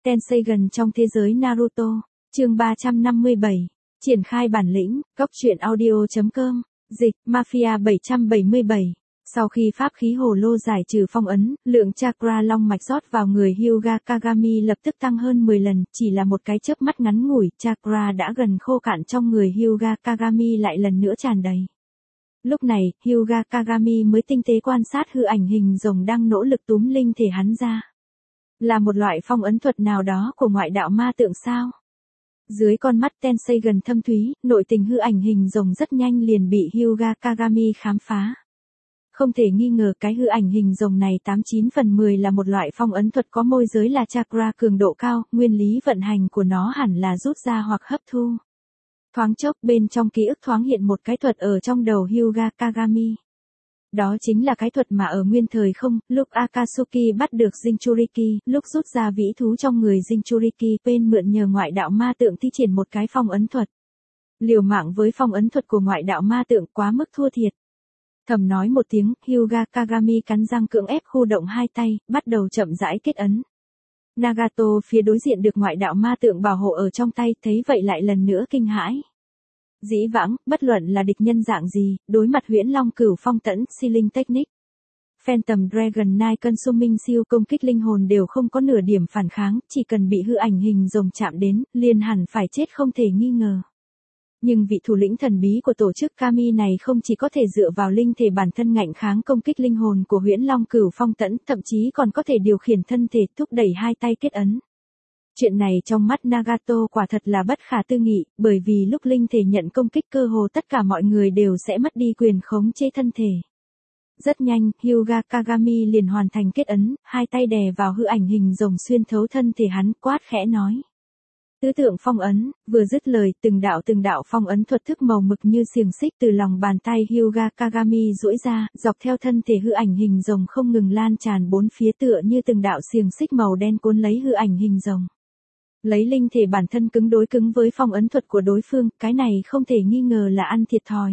Tenseigan trong thế giới Naruto, chương 357, triển khai bản lĩnh, góc truyện audio.com, dịch, Mafia 777. Sau khi pháp khí hồ lô giải trừ phong ấn, lượng chakra long mạch rót vào người Hyuga Kagami lập tức tăng hơn 10 lần, chỉ là một cái chớp mắt ngắn ngủi, chakra đã gần khô cạn trong người Hyuga Kagami lại lần nữa tràn đầy. Lúc này, Hyuga Kagami mới tinh tế quan sát hư ảnh hình rồng đang nỗ lực túm linh thể hắn ra. Là một loại phong ấn thuật nào đó của ngoại đạo ma tượng sao? Dưới con mắt Tenseigan thâm thúy, nội tình hư ảnh hình rồng rất nhanh liền bị Hyuga Kagami khám phá. Không thể nghi ngờ cái hư ảnh hình rồng này 89/10 là một loại phong ấn thuật có môi giới là chakra cường độ cao, nguyên lý vận hành của nó hẳn là rút ra hoặc hấp thu. Thoáng chốc bên trong ký ức thoáng hiện một cái thuật ở trong đầu Hyuga Kagami. Đó chính là cái thuật mà ở nguyên thời không, lúc Akatsuki bắt được Jinchuriki, lúc rút ra vĩ thú trong người Jinchuriki, bên mượn nhờ ngoại đạo ma tượng thi triển một cái phong ấn thuật. Liều mạng với phong ấn thuật của ngoại đạo ma tượng quá mức thua thiệt. Thầm nói một tiếng, Hyuga Kagami cắn răng cưỡng ép khu động hai tay, bắt đầu chậm rãi kết ấn. Nagato phía đối diện được ngoại đạo ma tượng bảo hộ ở trong tay, thấy vậy lại lần nữa kinh hãi. Dĩ vãng, bất luận là địch nhân dạng gì, đối mặt Huyễn Long Cửu Phong Tẫn, Sealing Technique, Phantom Dragon Knight Consuming siêu công kích linh hồn đều không có nửa điểm phản kháng, chỉ cần bị hư ảnh hình rồng chạm đến, liền hẳn phải chết không thể nghi ngờ. Nhưng vị thủ lĩnh thần bí của tổ chức Kami này không chỉ có thể dựa vào linh thể bản thân ngạnh kháng công kích linh hồn của Huyễn Long Cửu Phong Tẫn, thậm chí còn có thể điều khiển thân thể thúc đẩy hai tay kết ấn. Chuyện này trong mắt Nagato quả thật là bất khả tư nghị, bởi vì lúc linh thể nhận công kích cơ hồ tất cả mọi người đều sẽ mất đi quyền khống chế thân thể. Rất nhanh, Hyuga Kagami liền hoàn thành kết ấn, hai tay đè vào hư ảnh hình rồng xuyên thấu thân thể hắn, quát khẽ nói. Tứ tượng phong ấn, vừa dứt lời, từng đạo phong ấn thuật thức màu mực như xiềng xích từ lòng bàn tay Hyuga Kagami duỗi ra, dọc theo thân thể hư ảnh hình rồng không ngừng lan tràn bốn phía tựa như từng đạo xiềng xích màu đen cuốn lấy hư ảnh hình rồng. Lấy linh thể bản thân cứng đối cứng với phong ấn thuật của đối phương, cái này không thể nghi ngờ là ăn thiệt thòi.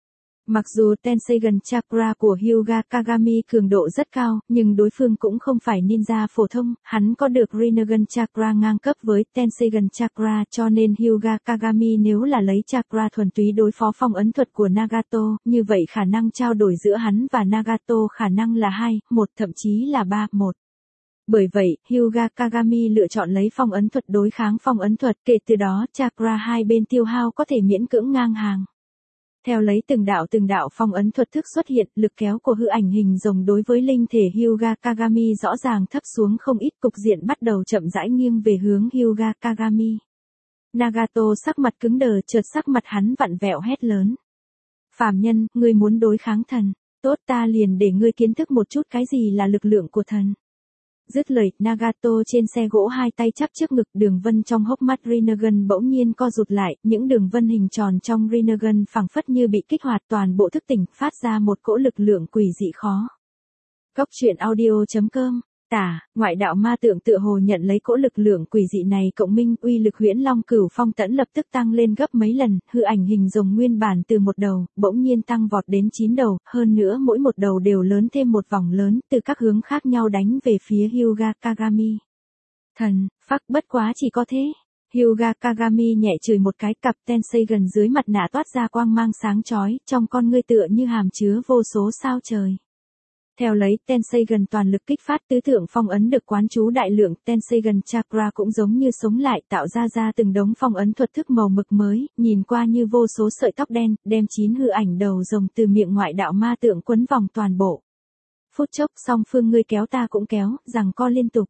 Mặc dù Tenseigan Chakra của Hyuga Kagami cường độ rất cao, nhưng đối phương cũng không phải ninja phổ thông, hắn có được Rinnegan Chakra ngang cấp với Tenseigan Chakra, cho nên Hyuga Kagami nếu là lấy Chakra thuần túy đối phó phong ấn thuật của Nagato, như vậy khả năng trao đổi giữa hắn và Nagato khả năng là 2-1 thậm chí là 3-1. Bởi vậy, Hyuga Kagami lựa chọn lấy phong ấn thuật đối kháng phong ấn thuật, kể từ đó Chakra hai bên tiêu hao có thể miễn cưỡng ngang hàng. Theo lấy từng đạo phong ấn thuật thức xuất hiện, lực kéo của hư ảnh hình rồng đối với linh thể Hyuga Kagami rõ ràng thấp xuống không ít, cục diện bắt đầu chậm rãi nghiêng về hướng Hyuga Kagami. Nagato sắc mặt cứng đờ, chợt sắc mặt hắn vặn vẹo hét lớn. Phàm nhân, ngươi muốn đối kháng thần, tốt ta liền để ngươi kiến thức một chút cái gì là lực lượng của thần. Dứt lời, Nagato trên xe gỗ hai tay chắp trước ngực, đường vân trong hốc mắt Rinnegan bỗng nhiên co rụt lại, những đường vân hình tròn trong Rinnegan phẳng phất như bị kích hoạt, toàn bộ thức tỉnh, phát ra một cỗ lực lượng quỷ dị khó. Góc truyện audio.com, tả, ngoại đạo ma tượng tựa hồ nhận lấy cỗ lực lượng quỷ dị này cộng minh, uy lực Huyễn Long Cửu Phong Tẫn lập tức tăng lên gấp mấy lần, hư ảnh hình rồng nguyên bản từ một đầu, bỗng nhiên tăng vọt đến 9 đầu, hơn nữa mỗi một đầu đều lớn thêm một vòng lớn, từ các hướng khác nhau đánh về phía Hyuga Kagami. Thần, phắc bất quá chỉ có thế. Hyuga Kagami nhẹ chửi một cái, cặp Tenseigan dưới mặt nạ toát ra quang mang sáng chói, trong con ngươi tựa như hàm chứa vô số sao trời. Theo lấy, Tenseigan toàn lực kích phát tứ tượng phong ấn được quán chú đại lượng, Tenseigan Chakra cũng giống như sống lại, tạo ra từng đống phong ấn thuật thức màu mực mới, nhìn qua như vô số sợi tóc đen, đem 9 hư ảnh đầu rồng từ miệng ngoại đạo ma tượng quấn vòng toàn bộ. Phút chốc song phương ngươi kéo ta cũng kéo, giằng co liên tục.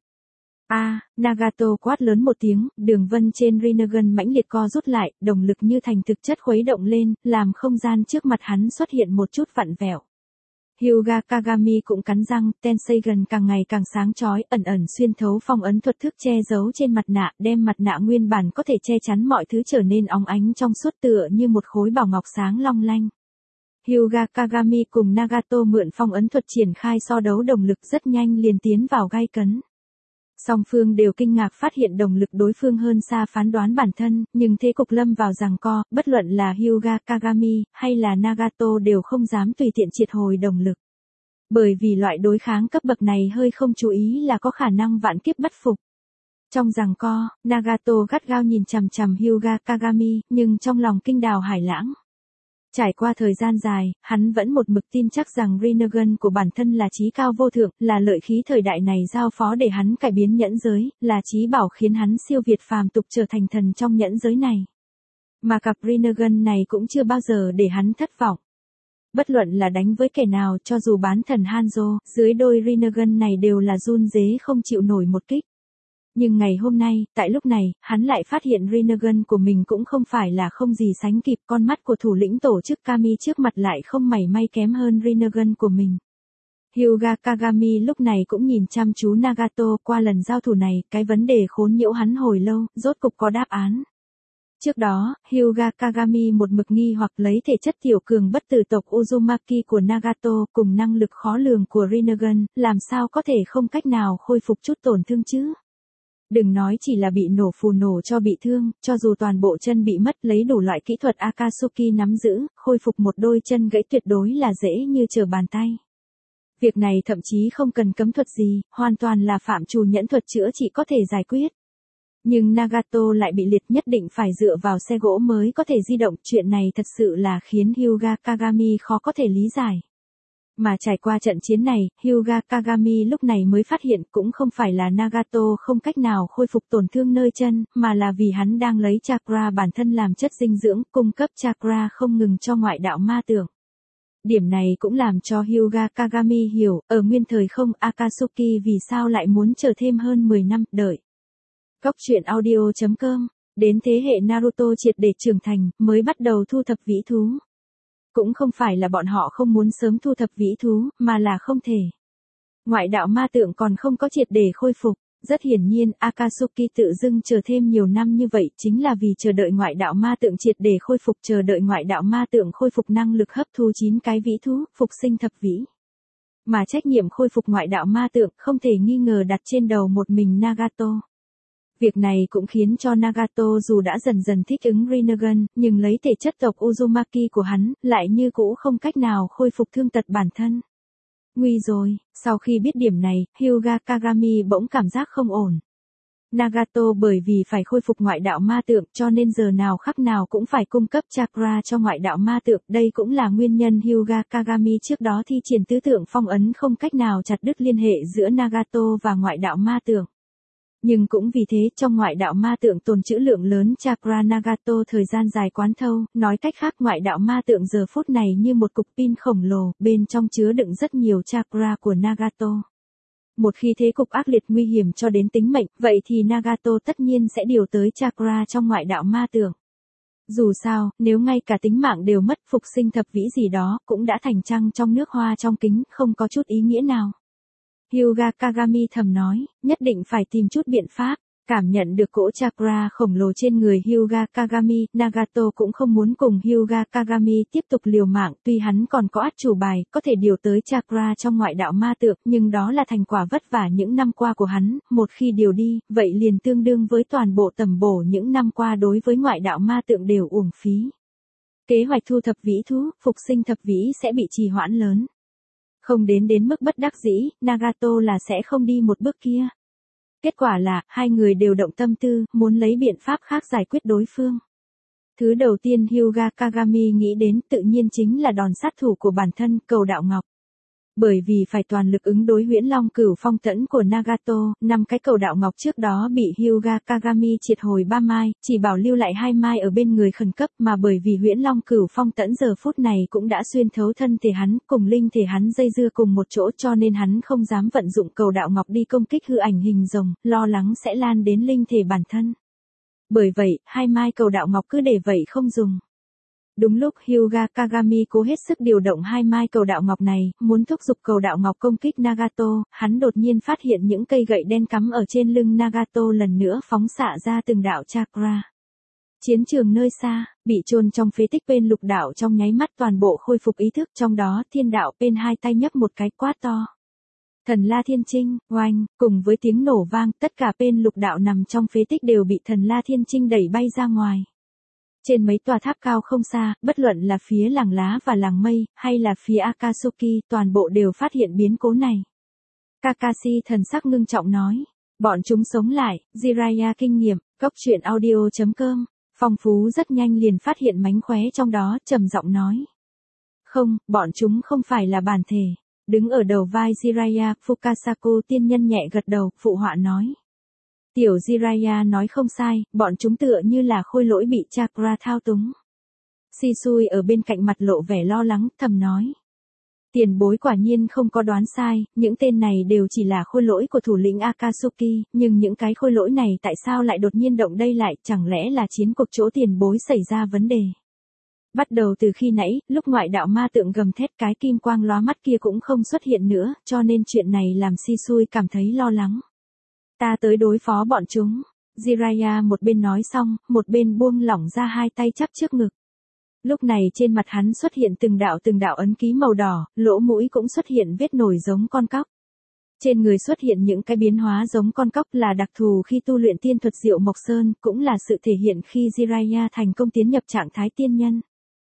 Nagato quát lớn một tiếng, đường vân trên Rinnegan mãnh liệt co rút lại, động lực như thành thực chất khuấy động lên, làm không gian trước mặt hắn xuất hiện một chút vặn vẹo. Hyuga Kagami cũng cắn răng, Tenseigan càng ngày càng sáng chói, ẩn xuyên thấu phong ấn thuật thức che giấu trên mặt nạ, đem mặt nạ nguyên bản có thể che chắn mọi thứ trở nên óng ánh trong suốt tựa như một khối bảo ngọc sáng long lanh. Hyuga Kagami cùng Nagato mượn phong ấn thuật triển khai so đấu đồng lực, rất nhanh liền tiến vào gay cấn. Song phương đều kinh ngạc phát hiện đồng lực đối phương hơn xa phán đoán bản thân, nhưng thế cục lâm vào giằng co, bất luận là Hyuga Kagami hay là Nagato đều không dám tùy tiện triệt hồi đồng lực. Bởi vì loại đối kháng cấp bậc này hơi không chú ý là có khả năng vạn kiếp bất phục. Trong giằng co, Nagato gắt gao nhìn chằm chằm Hyuga Kagami, nhưng trong lòng kinh đào hải lãng. Trải qua thời gian dài, hắn vẫn một mực tin chắc rằng Rinnegan của bản thân là chí cao vô thượng, là lợi khí thời đại này giao phó để hắn cải biến nhẫn giới, là chí bảo khiến hắn siêu việt phàm tục trở thành thần trong nhẫn giới này. Mà cặp Rinnegan này cũng chưa bao giờ để hắn thất vọng. Bất luận là đánh với kẻ nào, cho dù bán thần Hanzo, dưới đôi Rinnegan này đều là run rế không chịu nổi một kích. Nhưng ngày hôm nay, tại lúc này, hắn lại phát hiện Rinnegan của mình cũng không phải là không gì sánh kịp, con mắt của thủ lĩnh tổ chức Kami trước mặt lại không mảy may kém hơn Rinnegan của mình. Hyuga Kagami lúc này cũng nhìn chăm chú Nagato. Qua lần giao thủ này, cái vấn đề khốn nhiễu hắn hồi lâu, rốt cục có đáp án. Trước đó, Hyuga Kagami một mực nghi hoặc lấy thể chất tiểu cường bất tử tộc Uzumaki của Nagato cùng năng lực khó lường của Rinnegan, làm sao có thể không cách nào khôi phục chút tổn thương chứ? Đừng nói chỉ là bị nổ phù nổ cho bị thương, cho dù toàn bộ chân bị mất lấy đủ loại kỹ thuật Akatsuki nắm giữ, khôi phục một đôi chân gãy tuyệt đối là dễ như trở bàn tay. Việc này thậm chí không cần cấm thuật gì, hoàn toàn là phạm trù nhẫn thuật chữa trị có thể giải quyết. Nhưng Nagato lại bị liệt, nhất định phải dựa vào xe gỗ mới có thể di động, chuyện này thật sự là khiến Hyuga Kagami khó có thể lý giải. Mà trải qua trận chiến này, Hyuga Kagami lúc này mới phát hiện cũng không phải là Nagato không cách nào khôi phục tổn thương nơi chân, mà là vì hắn đang lấy chakra bản thân làm chất dinh dưỡng, cung cấp chakra không ngừng cho ngoại đạo ma tượng. Điểm này cũng làm cho Hyuga Kagami hiểu, ở nguyên thời không Akatsuki vì sao lại muốn chờ thêm hơn 10 năm, đợi. Góc truyện audio.com, đến thế hệ Naruto triệt để trưởng thành, mới bắt đầu thu thập vĩ thú. Cũng không phải là bọn họ không muốn sớm thu thập vĩ thú, mà là không thể. Ngoại đạo ma tượng còn không có triệt để khôi phục. Rất hiển nhiên, Akatsuki tự dưng chờ thêm nhiều năm như vậy chính là vì chờ đợi ngoại đạo ma tượng triệt để khôi phục, chờ đợi ngoại đạo ma tượng khôi phục năng lực hấp thu 9 cái vĩ thú, phục sinh thập vĩ. Mà trách nhiệm khôi phục ngoại đạo ma tượng không thể nghi ngờ đặt trên đầu một mình Nagato. Việc này cũng khiến cho Nagato dù đã dần dần thích ứng Rinnegan, nhưng lấy thể chất tộc Uzumaki của hắn, lại như cũ không cách nào khôi phục thương tật bản thân. Nguy rồi, sau khi biết điểm này, Hyuga Kagami bỗng cảm giác không ổn. Nagato bởi vì phải khôi phục ngoại đạo ma tượng cho nên giờ nào khắc nào cũng phải cung cấp chakra cho ngoại đạo ma tượng. Đây cũng là nguyên nhân Hyuga Kagami trước đó thi triển tứ tượng phong ấn không cách nào chặt đứt liên hệ giữa Nagato và ngoại đạo ma tượng. Nhưng cũng vì thế trong ngoại đạo ma tượng tồn trữ lượng lớn chakra Nagato thời gian dài quán thâu, nói cách khác ngoại đạo ma tượng giờ phút này như một cục pin khổng lồ, bên trong chứa đựng rất nhiều chakra của Nagato. Một khi thế cục ác liệt nguy hiểm cho đến tính mệnh, vậy thì Nagato tất nhiên sẽ điều tới chakra trong ngoại đạo ma tượng. Dù sao, nếu ngay cả tính mạng đều mất, phục sinh thập vĩ gì đó, cũng đã thành trăng trong nước hoa trong kính, không có chút ý nghĩa nào. Hyuga Kagami thầm nói, nhất định phải tìm chút biện pháp. Cảm nhận được cỗ chakra khổng lồ trên người Hyuga Kagami, Nagato cũng không muốn cùng Hyuga Kagami tiếp tục liều mạng, tuy hắn còn có át chủ bài, có thể điều tới chakra trong ngoại đạo ma tượng, nhưng đó là thành quả vất vả những năm qua của hắn, một khi điều đi, vậy liền tương đương với toàn bộ tầm bổ những năm qua đối với ngoại đạo ma tượng đều uổng phí. Kế hoạch thu thập vĩ thú, phục sinh thập vĩ sẽ bị trì hoãn lớn. Không đến mức bất đắc dĩ, Nagato là sẽ không đi một bước kia. Kết quả là, hai người đều động tâm tư, muốn lấy biện pháp khác giải quyết đối phương. Thứ đầu tiên Hyuga Kagami nghĩ đến tự nhiên chính là đòn sát thủ của bản thân, cầu đạo ngọc. Bởi vì phải toàn lực ứng đối Huyễn Long Cửu Phong Tẫn của Nagato, 5 cái cầu đạo ngọc trước đó bị Hyuga Kagami triệt hồi 3 mai, chỉ bảo lưu lại 2 mai ở bên người khẩn cấp, mà bởi vì Huyễn Long Cửu Phong Tẫn giờ phút này cũng đã xuyên thấu thân thể hắn, cùng linh thể hắn dây dưa cùng một chỗ cho nên hắn không dám vận dụng cầu đạo ngọc đi công kích hư ảnh hình rồng, lo lắng sẽ lan đến linh thể bản thân. Bởi vậy, 2 mai cầu đạo ngọc cứ để vậy không dùng. Đúng lúc Hyuga Kagami cố hết sức điều động 2 mai cầu đạo ngọc này, muốn thúc giục cầu đạo ngọc công kích Nagato, hắn đột nhiên phát hiện những cây gậy đen cắm ở trên lưng Nagato lần nữa phóng xạ ra từng đạo chakra. Chiến trường nơi xa, bị chôn trong phế tích bên lục đạo trong nháy mắt toàn bộ khôi phục ý thức, trong đó thiên đạo bên hai tay nhấc một cái quát to. Thần La Thiên Chinh, oanh, cùng với tiếng nổ vang, tất cả bên lục đạo nằm trong phế tích đều bị thần La Thiên Chinh đẩy bay ra ngoài. Trên mấy tòa tháp cao không xa, bất luận là phía làng lá và làng mây, hay là phía Akatsuki, toàn bộ đều phát hiện biến cố này. Kakashi thần sắc ngưng trọng nói, Bọn chúng sống lại, Jiraiya kinh nghiệm, cốc truyện audio.com. Phong Phú rất nhanh liền phát hiện mánh khóe trong đó, trầm giọng nói. Không, bọn chúng không phải là bản thể. Đứng ở đầu vai Jiraiya, Fukasaku tiên nhân nhẹ gật đầu, phụ họa nói. Tiểu Jiraiya nói không sai, bọn chúng tựa như là khôi lỗi bị chakra thao túng. Shisui ở bên cạnh mặt lộ vẻ lo lắng, thầm nói. Tiền bối quả nhiên không có đoán sai, những tên này đều chỉ là khôi lỗi của thủ lĩnh Akatsuki, nhưng những cái khôi lỗi này tại sao lại đột nhiên động đây lại, chẳng lẽ là chiến cuộc chỗ tiền bối xảy ra vấn đề. Bắt đầu từ khi nãy, lúc ngoại đạo ma tượng gầm thét cái kim quang lóa mắt kia cũng không xuất hiện nữa, cho nên chuyện này làm Shisui cảm thấy lo lắng. Ta tới đối phó bọn chúng. Jiraiya một bên nói xong, một bên buông lỏng ra hai tay chắp trước ngực. Lúc này trên mặt hắn xuất hiện từng đạo ấn ký màu đỏ, lỗ mũi cũng xuất hiện vết nổi giống con cóc. Trên người xuất hiện những cái biến hóa giống con cóc là đặc thù khi tu luyện tiên thuật Diệu Mộc Sơn, cũng là sự thể hiện khi Jiraiya thành công tiến nhập trạng thái tiên nhân.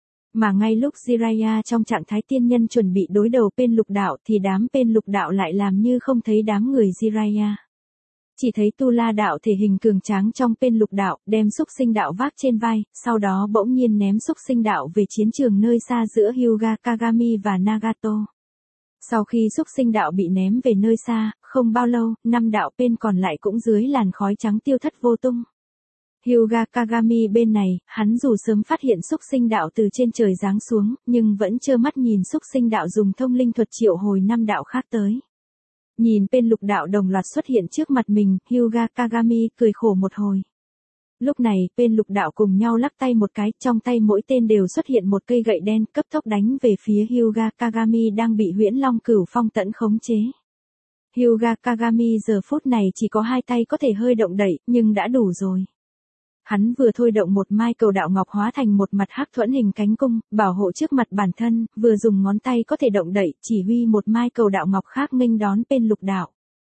Mà ngay lúc Jiraiya trong trạng thái tiên nhân chuẩn bị đối đầu bên lục đạo thì đám bên lục đạo lại làm như không thấy đám người Jiraiya. Chỉ thấy Tu La đạo thể hình cường tráng trong bên lục đạo, đem xúc sinh đạo vác trên vai, sau đó bỗng nhiên ném xúc sinh đạo về chiến trường nơi xa giữa Hyuga Kagami và Nagato. Sau khi xúc sinh đạo bị ném về nơi xa, không bao lâu, 5 đạo bên còn lại cũng dưới làn khói trắng tiêu thất vô tung. Hyuga Kagami bên này, hắn dù sớm phát hiện xúc sinh đạo từ trên trời giáng xuống, nhưng vẫn trơ mắt nhìn xúc sinh đạo dùng thông linh thuật triệu hồi 5 đạo khác tới. Nhìn bên lục đạo đồng loạt xuất hiện trước mặt mình, Hyuga Kagami cười khổ một hồi. Lúc này, bên lục đạo cùng nhau lắc tay một cái, trong tay mỗi tên đều xuất hiện một cây gậy đen, cấp tốc đánh về phía Hyuga Kagami đang bị Huyễn Long Cửu Phong tận khống chế. Hyuga Kagami giờ phút này chỉ có hai tay có thể hơi động đậy, nhưng đã đủ rồi. Hắn vừa thôi động một mai cầu đạo ngọc hóa thành một mặt hắc thuẫn hình cánh cung, bảo hộ trước mặt bản thân, vừa dùng ngón tay có thể động đậy, chỉ huy một mai cầu đạo ngọc khác nghênh đón bên lục đạo.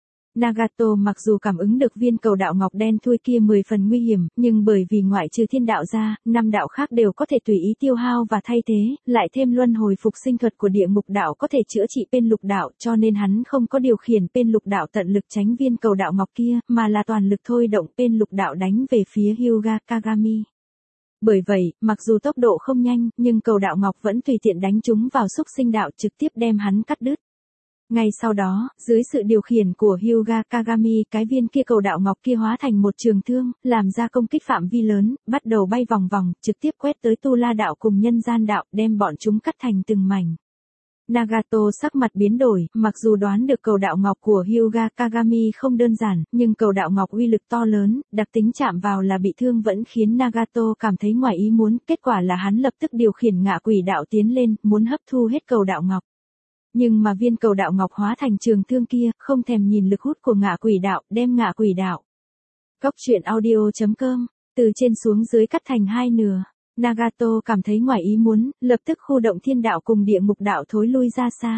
Nagato mặc dù cảm ứng được viên cầu đạo ngọc đen thui kia 10 phần nguy hiểm, nhưng bởi vì ngoại trừ thiên đạo ra, 5 đạo khác đều có thể tùy ý tiêu hao và thay thế, lại thêm luân hồi phục sinh thuật của địa ngục đạo có thể chữa trị bên lục đạo, cho nên hắn không có điều khiển bên lục đạo tận lực tránh viên cầu đạo ngọc kia, mà là toàn lực thôi động bên lục đạo đánh về phía Hyuga Kagami. Bởi vậy, mặc dù tốc độ không nhanh, nhưng cầu đạo ngọc vẫn tùy tiện đánh trúng vào xúc sinh đạo trực tiếp đem hắn cắt đứt. Ngay sau đó, dưới sự điều khiển của Hyuga Kagami, cái viên kia cầu đạo ngọc kia hóa thành một trường thương, làm ra công kích phạm vi lớn, bắt đầu bay vòng vòng, trực tiếp quét tới Tu La đạo cùng Nhân Gian đạo, đem bọn chúng cắt thành từng mảnh. Nagato sắc mặt biến đổi, mặc dù đoán được cầu đạo ngọc của Hyuga Kagami không đơn giản, nhưng cầu đạo ngọc uy lực to lớn, đặc tính chạm vào là bị thương vẫn khiến Nagato cảm thấy ngoài ý muốn, kết quả là hắn lập tức điều khiển ngạ quỷ đạo tiến lên, muốn hấp thu hết cầu đạo ngọc. Nhưng mà viên cầu đạo ngọc hóa thành trường thương kia, không thèm nhìn lực hút của ngạ quỷ đạo, đem ngạ quỷ đạo. Cốc truyện audio.com, từ trên xuống dưới cắt thành hai nửa. Nagato cảm thấy ngoài ý muốn, lập tức khu động thiên đạo cùng địa ngục đạo thối lui ra xa.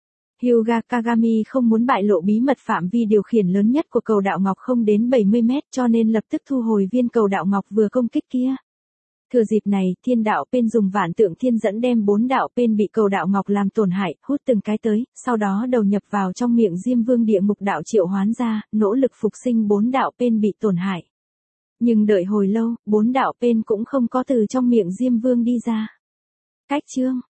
Hyuga Kagami không muốn bại lộ bí mật phạm vi điều khiển lớn nhất của cầu đạo ngọc không đến 70 mét cho nên lập tức thu hồi viên cầu đạo ngọc vừa công kích kia. Thừa dịp này, thiên đạo bên dùng vạn tượng thiên dẫn đem 4 đạo bên bị cầu đạo ngọc làm tổn hại, hút từng cái tới, sau đó đầu nhập vào trong miệng Diêm Vương địa ngục đạo triệu hoán ra, nỗ lực phục sinh 4 đạo bên bị tổn hại. Nhưng đợi hồi lâu, 4 đạo bên cũng không có từ trong miệng Diêm Vương đi ra. Cách chương